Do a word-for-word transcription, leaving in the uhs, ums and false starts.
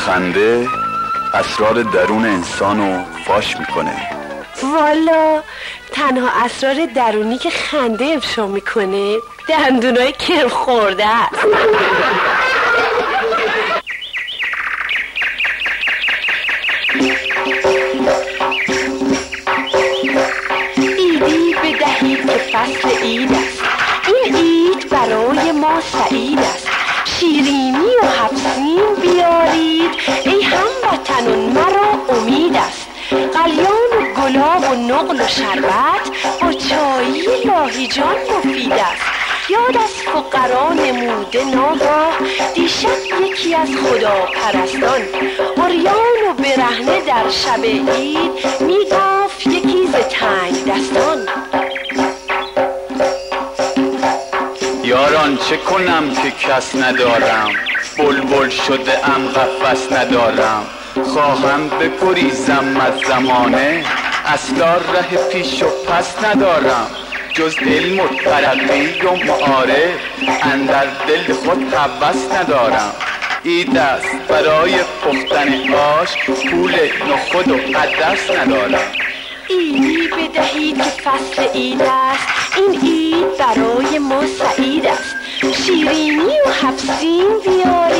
خنده اسرار درون انسانو فاش میکنه. والا تنها اسرار درونی که خنده افشا میکنه دندونای کرم خورده است. ایدی بدهید که فصل عید است، این عید برای ما سعید است. شیرینی و حبسین بیارید ای هموطنان، مرا امید است. قلیان و گلاب و نقل و شربت با چایی لاهیجان مفید است. یاد از فقرا نموده ناگاه دیشب یکی از خدا پرستان، عریان و برهنه در شب عید میگفت یکی ز تنگ دستان. یاران چه کنم که کس ندارم، بلبل شده ام قفس ندارم. خواهم بگریزم از زمانه، اصلا ره پیش و پس ندارم. جز علم و ترقی و معارف اندر دل خود هوس ندارم. عید است برای پختن آش، پول نخود و عدس ندارم. عیدی بدهید که فصل عید است، این عید برای ما سعید است. شیرینی و حبسین بیار